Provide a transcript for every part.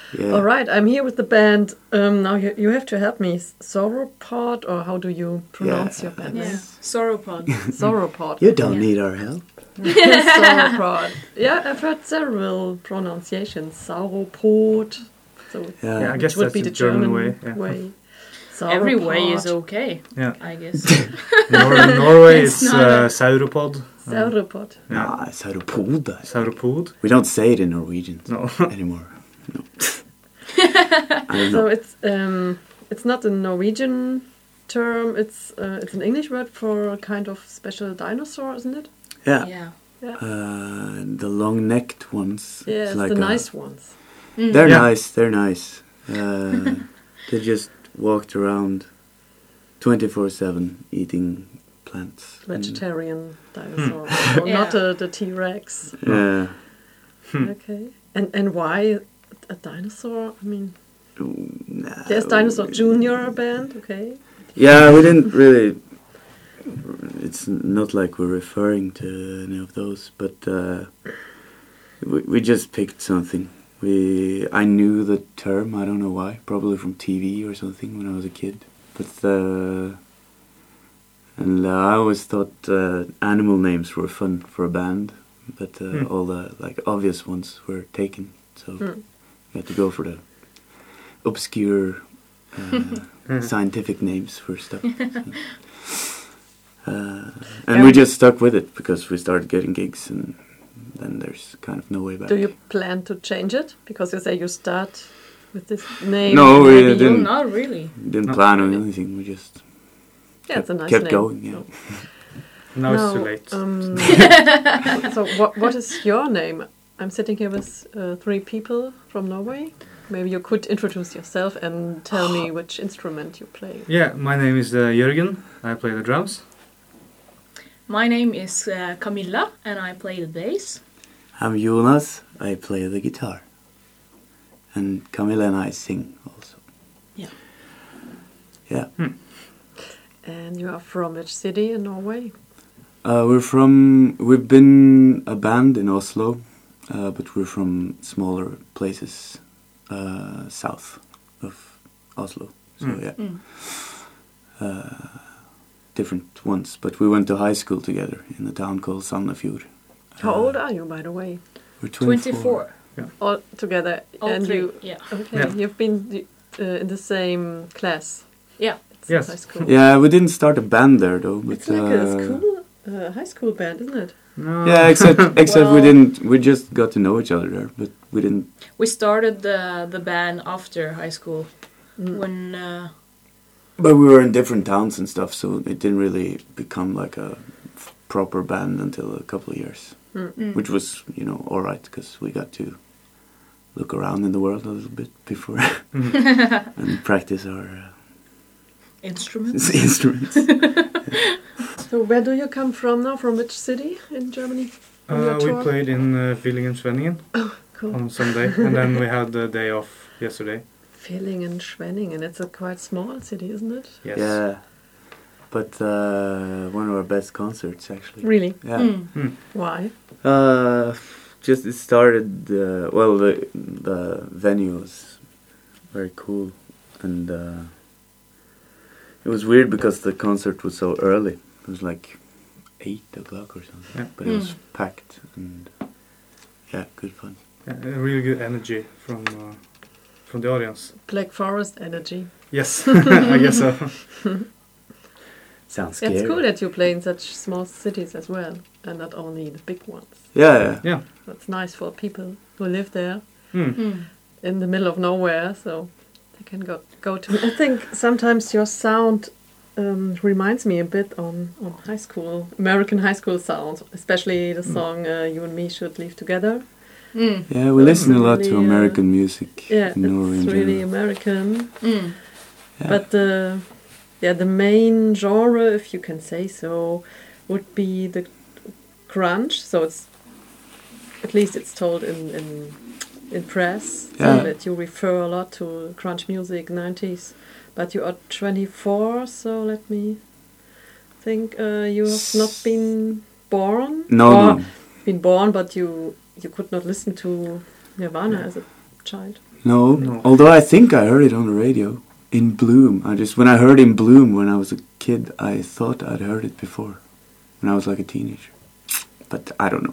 Yeah. All right, I'm here with the band. Now you have to help me. Sauropod, or how do you pronounce your band name? Sauropod. Sauropod. You don't need our help. Sauropod. Yeah, I've heard several pronunciations. Sauropod. So Yeah. I guess would that's be the the German German way, way. Every way Sauropod. is okay, Yeah. I guess. Norway It's is not a- sauropod. Sauropod. Yeah. Nah, sauropod. Sauropod. We don't say it in Norwegian No. anymore. No. I don't So know. it's not a Norwegian term. It's an English word for a kind of special dinosaur, isn't it? Yeah. Yeah. The long-necked ones. Yeah, It's it's like the a- nice ones. They're Yeah. nice. They're nice. They just walked around 24/7 eating plants. Vegetarian dinosaur. So Yeah. not the T-Rex. Yeah. Okay. And why a dinosaur? I mean, Nah, there's Dinosaur Junior band, okay. Yeah, we didn't really. It's not like we're referring to any of those, but we just picked something. I knew the term. I don't know why. Probably from TV or something when I was a kid. But and I always thought animal names were fun for a band, but all the like obvious ones were taken. So we had to go for the obscure scientific names for stuff. And we just stuck with it because we started getting gigs, and then there's kind of no way back. Do you plan to change it? Because you say you start with this name. No, and we maybe didn't. you- Not really. Didn't plan on anything. We just Yeah, it's a nice kept name. going. Yeah. Now it's too late. So what is your name? I'm sitting here with 3 people from Norway. Maybe you could introduce yourself and tell me which instrument you play. Yeah, my name is Jørgen. I play the drums. My name is Camilla, and I play the bass. I'm Jonas. I play the guitar. And Camilla and I sing also. Yeah. Yeah. And you are from which city in Norway? We've been a band in Oslo, but we're from smaller places south of Oslo. So yeah. Different ones, but we went to high school together in a town called Sandefjord. How old are you, by the way? We're 24. 24. All together. All and 3, you, yeah. okay, Yeah. you've been in the same class. Yeah. It's Yes. high school. Yeah, we didn't start a band there though. But, It's like a school, high school band, isn't it? No. Yeah, except Well- we just got to know each other there, but we didn't. We started the band after high school. When But we were in different towns and stuff, so it didn't really become like a proper band until a couple of years, which was, all right, because we got to look around in the world a little bit before and practice our instruments. instruments. So where do you come from now? From which city in Germany? On your We tour? played in Villingen-Schwenningen Cool. on Sunday, and then we had the day off yesterday. Villingen-Schwenningen. It's a quite small city, isn't it? Yes. Yeah, but one of our best concerts actually. Really? Yeah. Why? Just it started. The venue was very cool, and it was weird because the concert was so early. It was like 8 o'clock or something, Yeah. but it was packed and good fun. Yeah, a really good energy from the audience. Black Forest energy. Yes, I guess so. Sounds scary. It's cool that you play in such small cities as well, and not only the big ones. Yeah. Yeah. That's nice for people who live there Hmm. in the middle of nowhere, so they can go to. I think sometimes your sound reminds me a bit on high school, American high school sounds, especially the song "You and Me Should Live Together." Yeah, we listen a lot to Really, American music. Yeah, in Norway in it's really general. American. Yeah. But the main genre, if you can say so, would be the grunge. So it's at least it's told in press Yeah. that you refer a lot to grunge music, 90s. But you are 24, so let me think. You have not been born. No, Or no. been born, but you could not listen to Nirvana as a child. No. No. Although I think I heard it on the radio. In Bloom. When I heard In Bloom when I was a kid, I thought I'd heard it before. When I was like a teenager. But I don't know.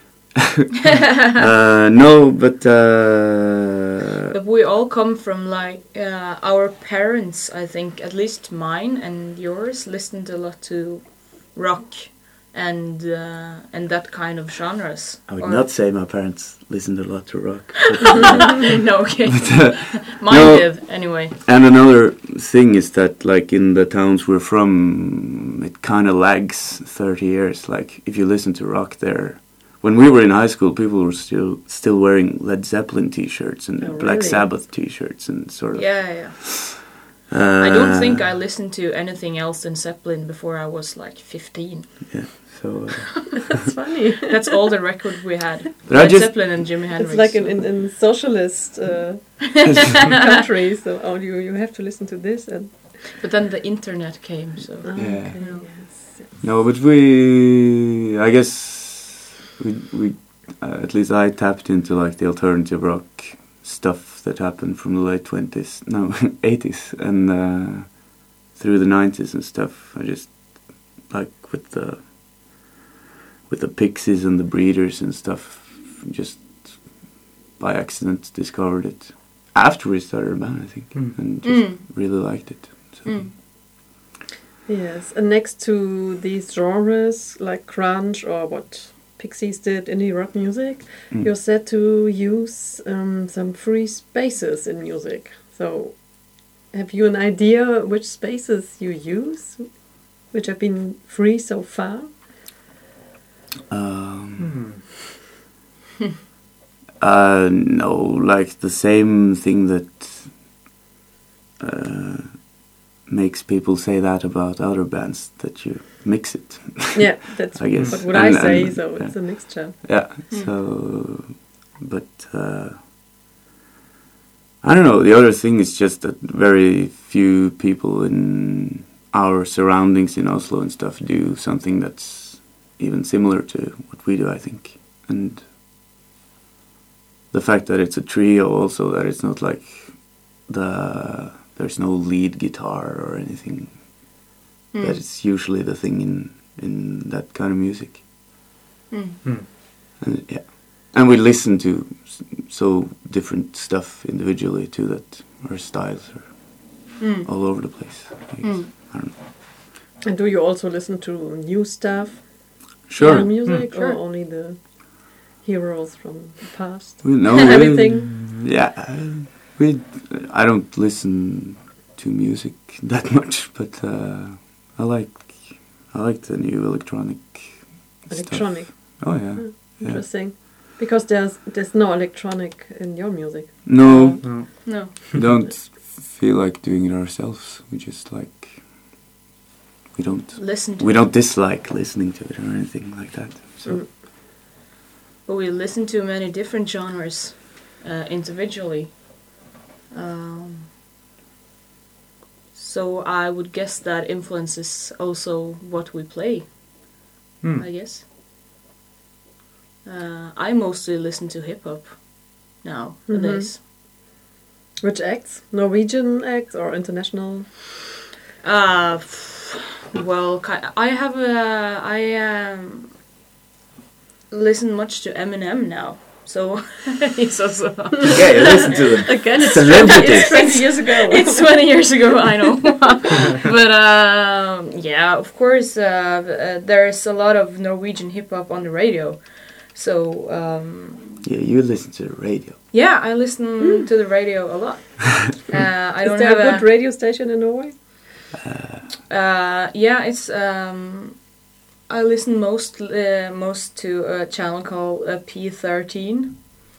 No, but... But we all come from like our parents, I think, at least mine and yours, listened a lot to rock and that kind of genres. I would not say my parents listened a lot to rock. No, okay. Mine no, did, anyway. And another thing is that, like, in the towns we're from, it kind of lags 30 years. Like, if you listen to rock there... When we were in high school, people were still wearing Led Zeppelin T-shirts and Black really? Sabbath T-shirts and sort of... Yeah. I don't think I listened to anything else than Zeppelin before I was like 15. Yeah, so... That's funny. That's all the record we had. But Led Zeppelin and Jimi Hendrix. It's like in socialist countries, so you have to listen to this. But then the internet came, so... Yeah. Okay, You know. yes. No, but I guess we at least I tapped into like the alternative rock stuff that happened from the late 80s and through the 90s and stuff. I just like with the Pixies and the Breeders and stuff, just by accident discovered it after we started a band, I think, and just really liked it. So. Yes, and next to these genres like grunge or what Pixies did, indie rock music, you're said to use some free spaces in music. So, have you an idea which spaces you use, which have been free so far? No, like the same thing that makes people say that about other bands, that you mix it. Yeah, that's I guess. what would I say, so it's a mixture. Yeah, so, but I don't know, the other thing is just that very few people in our surroundings in Oslo and stuff do something that's even similar to what we do, I think. And the fact that it's a trio also, that it's not like there's no lead guitar or anything. That is usually the thing in that kind of music. And, yeah, and we listen to so different stuff individually too, that our styles are all over the place. I guess. I don't know. And do you also listen to new stuff? Sure. New music, Sure. or only the heroes from the past? Everything. Yeah, I don't listen to music that much, but I like the new electronic Electronic. stuff. Oh yeah. Yeah. Interesting. Because there's no electronic in your music. No, No. we don't feel like doing it ourselves. We just like we don't dislike listening to it or anything like that. So But we listen to many different genres individually. So I would guess that influences also what we play, I guess. I mostly listen to hip-hop nowadays. Which acts? Norwegian acts or international? Well, I listen much to Eminem now. So he's also... yeah, you listen to them. Again, it's Celebrities. 20 years ago. It's 20 years ago, I know. But yeah, of course, there's a lot of Norwegian hip-hop on the radio. So... yeah, you listen to the radio. yeah, I listen to the radio a lot. I don't Is there have a good radio station in Norway? yeah, it's... I listen most to a channel called P13.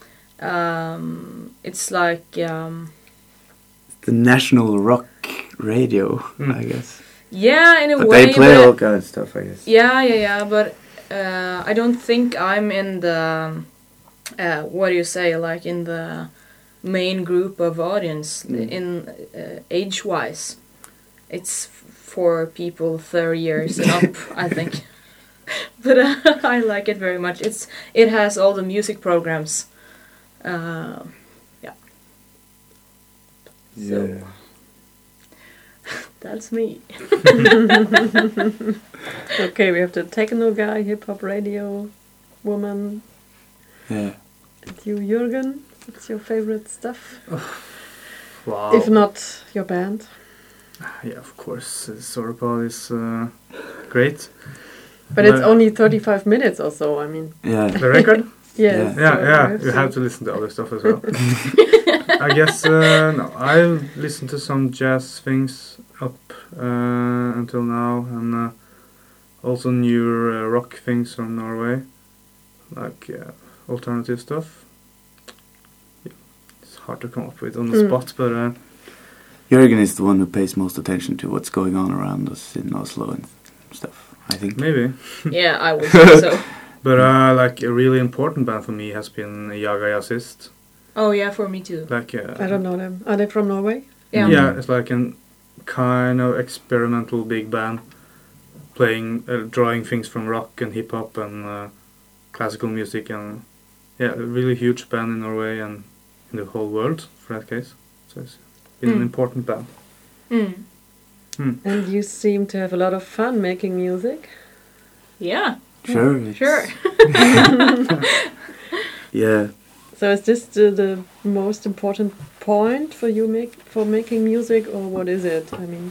It's like... The national rock radio, I guess. yeah, in a But way. they play all kind of stuff, I guess. Yeah, but I don't think I'm in the... what do you say? Like in the main group of audience, in age-wise. It's for people 30 years and up, I think. But I like it very much. It has all the music programs. Yeah. So that's me. Okay, we have the techno guy, hip hop radio woman. Yeah. And you, Jürgen, what's your favorite stuff? Wow. If not your band. Yeah, of course. Sauropod is great. But it's only 35 minutes or so, I mean. Yeah. The record? Yes. Yeah. You have to listen to other stuff as well. I guess no. I listened to some jazz things up until now, and also new rock things from Norway, like alternative stuff. Yeah. It's hard to come up with on the spot, but Jürgen is the one who pays most attention to what's going on around us in Oslo and stuff, I think. maybe. Yeah, I would say so. But like a really important band for me has been Jaga Jazzist. Oh yeah, for me too. Like I don't know them. Are they from Norway? Yeah. Yeah, it's like a kind of experimental big band playing, drawing things from rock and hip hop and classical music, and yeah, a really huge band in Norway and in the whole world for that case. So it's been an important band. And you seem to have a lot of fun making music. Yeah. Sure. it's- Sure. Yeah. So is this the most important point for you making music, or what is it? I mean,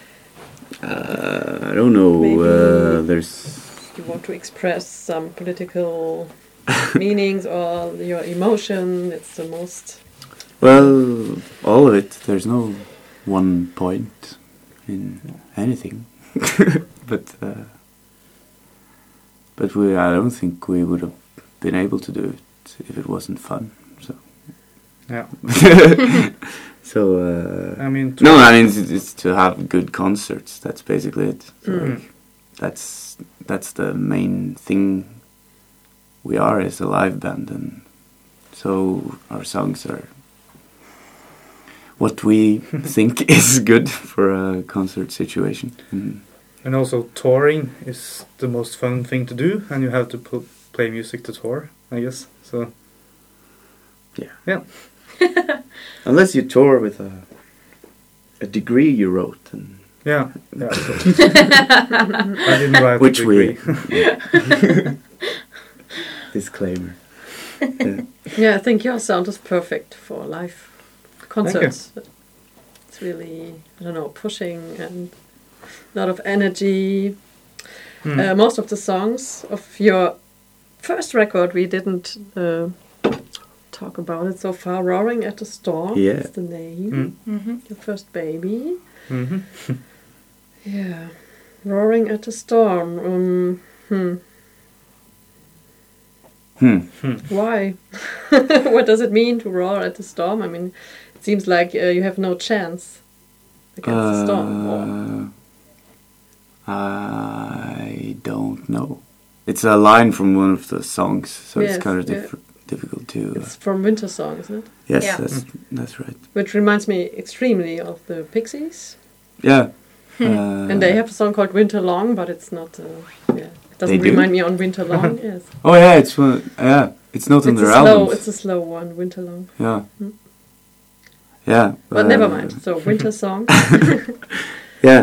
I don't know. Maybe- There's. you want to express some political meanings or your emotion. It's the most. Well, all of it. There's no one point in anything. but I don't think we would have been able to do it if it wasn't fun. So. Yeah. So. I mean, No, I mean it's to have good concerts. That's basically it. So, like, that's the main thing. We are as a live band, and so our songs are what we think is good for a concert situation. and also touring is the most fun thing to do, and you have to play music to tour, I guess. So yeah. Unless you tour with a degree you wrote, and Yeah. So. I didn't write which a we degree. disclaimer. Yeah, I think your sound is perfect for live concerts. It's really, I don't know, pushing and a lot of energy. Most of the songs of your first record we didn't talk about it so far. Roaring at the Storm Yeah. is the name. Your first baby. Yeah. Roaring at the Storm. Why? What does it mean to roar at the storm? I mean, it seems like you have no chance against the storm. Or I don't know. It's a line from one of the songs, so Yes, it's kind of yeah. difficult to. it's from Winter Song, isn't it? Yes, Yeah. that's right. Which reminds me extremely of the Pixies. Yeah. And they have a song called Winter Long, but it's not. It doesn't They do? remind me on Winter Long. Yes. Oh yeah, it's one. Yeah, it's not on It's their a slow. albums. It's a slow one, Winter Long. Yeah. Yeah. But never mind. So Winter Song. Yeah.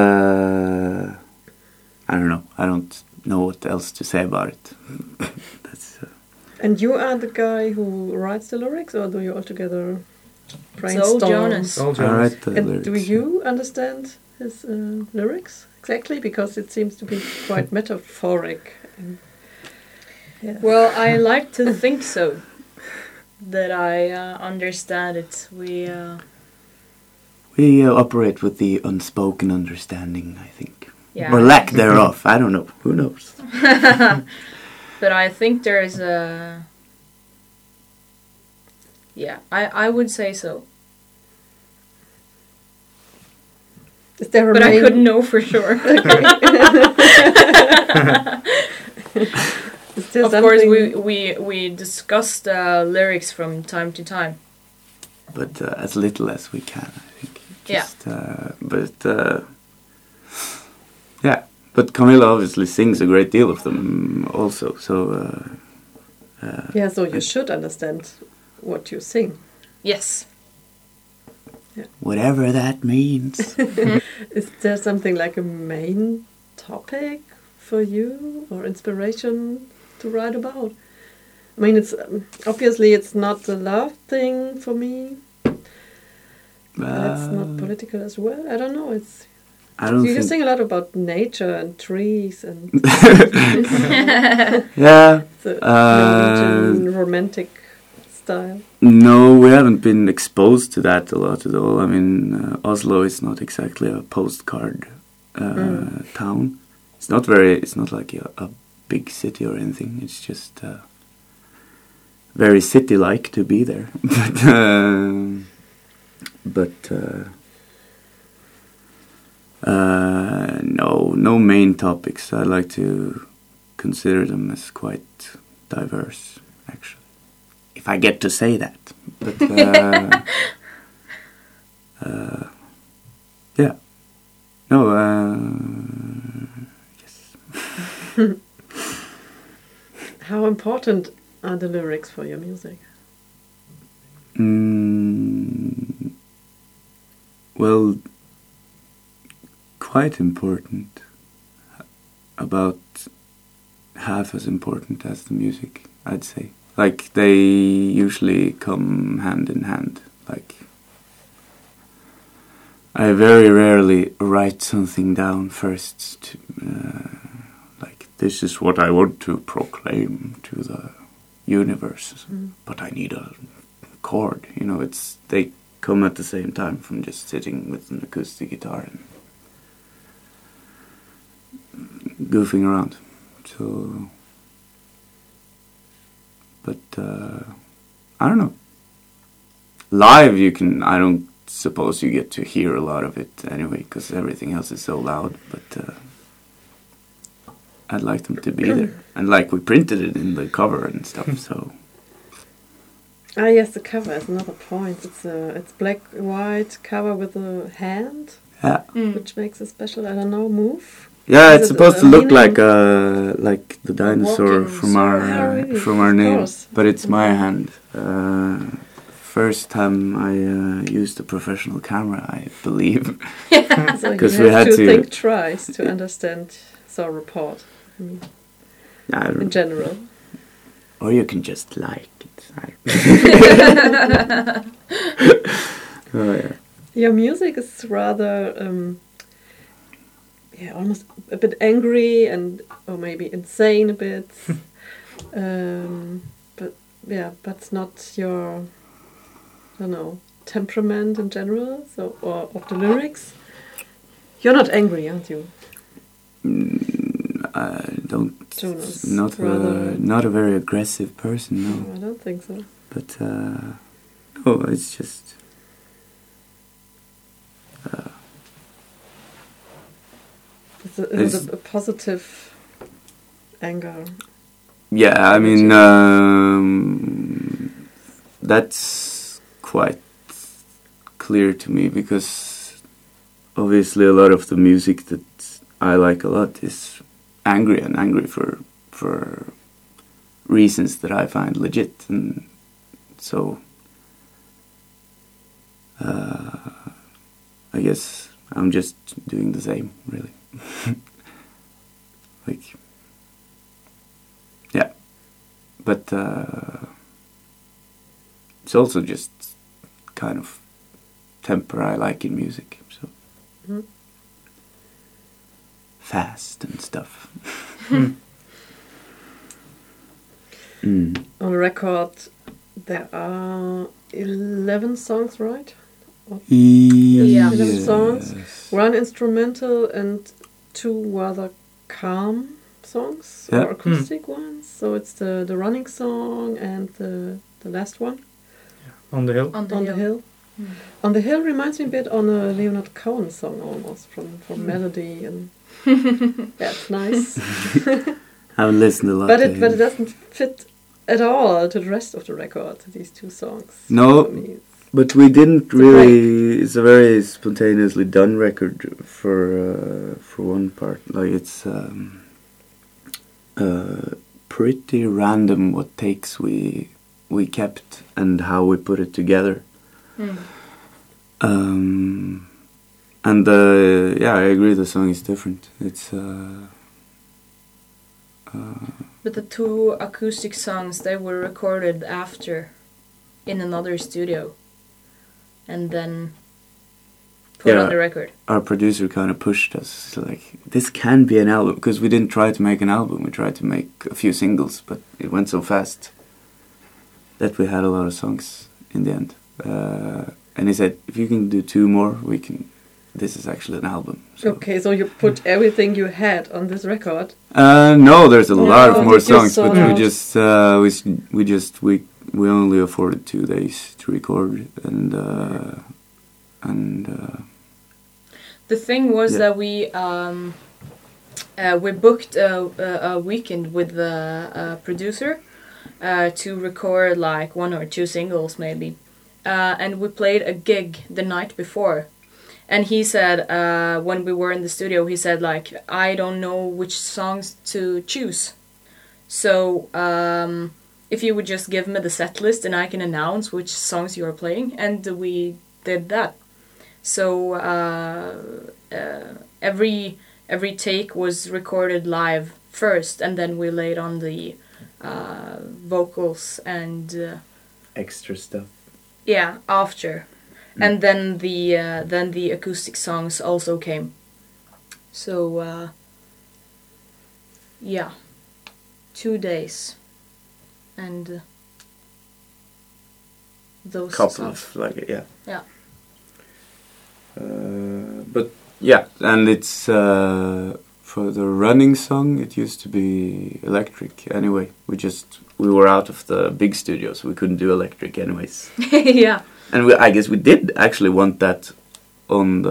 I don't know. I don't know what else to say about it. That's. And you are the guy who writes the lyrics, or do you all together It's brainstorm? all Jonas. All I Jonas. write the And lyrics. do you understand his lyrics exactly? Because it seems to be quite metaphoric. And, yeah. Well, I like to think so. That I understand it. We operate with the unspoken understanding, I think, Yeah. or lack thereof. I don't know. Who knows? But I think there is a. Yeah, I would say so. Is there a But I main- couldn't know for sure. Is there Of course, something- we discussed lyrics from time to time. But as little as we can, I think. Yeah. Yeah. But Camilla obviously sings a great deal of them also. So. Yeah, so you should understand what you sing. Yes. whatever that means. Is there something like a main topic for you or inspiration to write about? I mean, it's obviously it's not the love thing for me. It's not political as well. I don't know. It's I don't you think. sing a lot about nature and trees and Yeah. the Norwegian romantic style. No, we haven't been exposed to that a lot at all. I mean, Oslo is not exactly a postcard town. It's not very. It's not like a big city or anything. It's just very city-like to be there. But no main topics. I like to consider them as quite diverse, actually. If I get to say that. But yeah. No, yes. How important are the lyrics for your music? Well, quite important. About half as important as the music, I'd say. Like, they usually come hand in hand. Like, I very rarely write something down first to, like, this is what I want to proclaim to the universe, but I need a chord, you know, they come at the same time from just sitting with an acoustic guitar and goofing around. So, but I don't know. Live, I don't suppose you get to hear a lot of it anyway, because everything else is so loud, but I'd like them to be there. And like, we printed it in the cover and stuff, so. Ah, yes, the cover is another point. It's black white cover with a hand, Yeah. which makes a special, I don't know, move. Yeah, Is it's it supposed a to look meaning? like the dinosaur walking from sword. our really? from our Of name, course. but it's my hand. First time I used a professional camera, I believe. So you 'Cause have we had to to- think twice to understand report Yeah, in general. or you can just like it. Oh yeah. Your music is rather, almost a bit angry or maybe insane a bit. But it's not your, I don't know, temperament in general. So, or of the lyrics. You're not angry, aren't you? I don't. Jonas, Not not a very aggressive person, no. No, I don't think so. But no, it's just. It's a positive anger. Yeah, I mean, that's quite clear to me, because obviously a lot of the music that I like a lot is angry for reasons that I find legit, and so I guess I'm just doing the same, really. Like, yeah, but it's also just kind of temper I like in music, so fast and stuff. On the record, there are 11 songs, right? Yeah. 11 songs. One instrumental and 2 rather calm songs, Yeah. or acoustic ones. So it's the running song and the last one, On the hill. On the On hill. the Hill. On the Hill reminds me a bit on a Leonard Cohen song almost, from melody and yeah, it's nice. I haven't listened a lot but to it him. doesn't fit at all to the rest of the record. These 2 songs. No. For me. But we didn't It's a really. It's a very spontaneously done record for one part. Like, it's pretty random what takes we kept and how we put it together. And yeah, I agree. The song is different. It's But the two acoustic songs, they were recorded after in another studio and then put on the record. Our producer kind of pushed us, like, this can be an album, because we didn't try to make an album. We tried to make a few singles, but it went so fast that we had a lot of songs in the end. And he said, if you can do 2 more, this is actually an album. So. Okay, so you put everything you had on this record. No, there's a lot of more did you songs, but sort we only afforded 2 days to record, and the thing was that we booked a weekend with the producer to record like 1 or 2 singles maybe, and we played a gig the night before. And he said, when we were in the studio, he said, like, I don't know which songs to choose. So, if you would just give me the set list and I can announce which songs you are playing. And we did that. So, every take was recorded live first. And then we laid on the vocals and... extra stuff. Yeah, after. And then the acoustic songs also came. So, yeah, 2 days, and those couple songs. of yeah. Yeah. But yeah, and it's for the running song. It used to be electric. Anyway, we were out of the big studio, so we couldn't do electric anyways. Yeah. And I guess we did actually want that on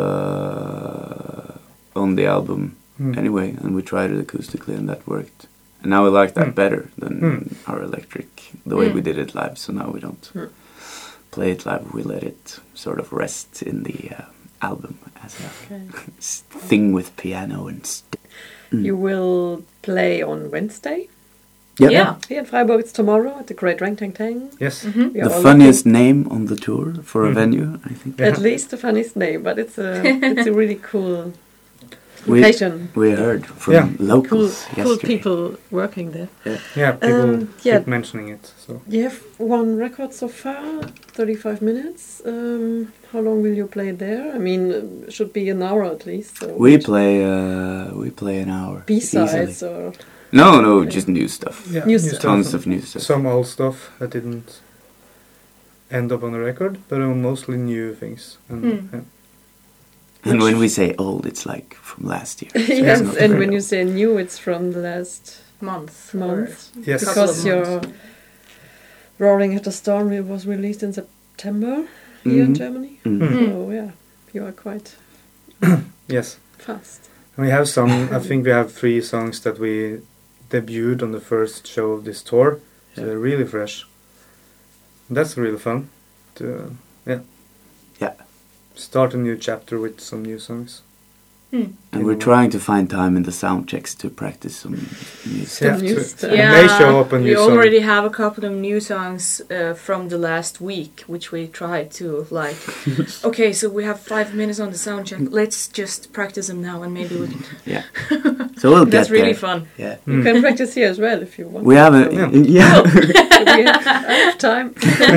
the album anyway, and we tried it acoustically, and that worked. And now we like that better than our electric, the way we did it live. So now we don't play it live; we let it sort of rest in the album as a thing with piano and. You will play on Wednesday. Yeah. Here in Freiburg, it's tomorrow at the Great Rang Tang Tang. Yes. Mm-hmm. The funniest name on the tour for a venue, I think. At least the funniest name, but it's a really cool location. We heard from locals cool people working there. Yeah, people keep mentioning it. So You have 1 record so far, 35 minutes. How long will you play there? I mean, it should be an hour at least. So we play an hour. B-sides easily. or... No, just new stuff. yeah, New stuff. Tons of new stuff. Some old stuff that didn't end up on the record, but mostly new things. And And when we say old, it's like from last year. So yes, it's not and very when you old. say new, it's from the last month. Yes. because your Roaring at the Storm was released in September here in Germany. So yeah, you are quite Yes. fast. And we have some. I think we have 3 songs that we debuted on the first show of this tour. So they're really fresh. That's really fun. To start a new chapter with some new songs. And we're trying to find time in the sound checks to practice some new stuff. new to- stuff. and they show up a we new song. already have a couple of new songs from the last week, which we tried to like. Okay, so we have 5 minutes on the sound check. Let's just practice them now, and maybe we can. Yeah. So we'll get That's really there. fun. Yeah. You can practice here as well if you want. We have a yeah. We have time.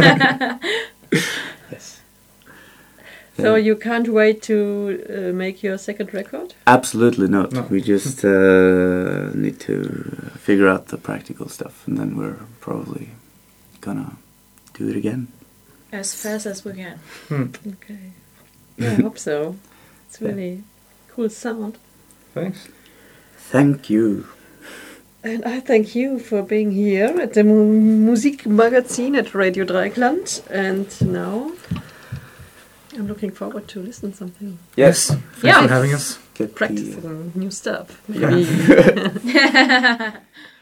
Yes. So you can't wait to make your second record? Absolutely not. No. We just need to figure out the practical stuff, and then we're probably gonna do it again. As fast as we can. Okay. Yeah, I hope so. It's really cool sound. Thanks. Thank you. And I thank you for being here at the Musikmagazin at Radio Dreieckland. And now I'm looking forward to listen something. Yes. Thanks Yeah. for having us. Get the, Practicing new stuff. Maybe.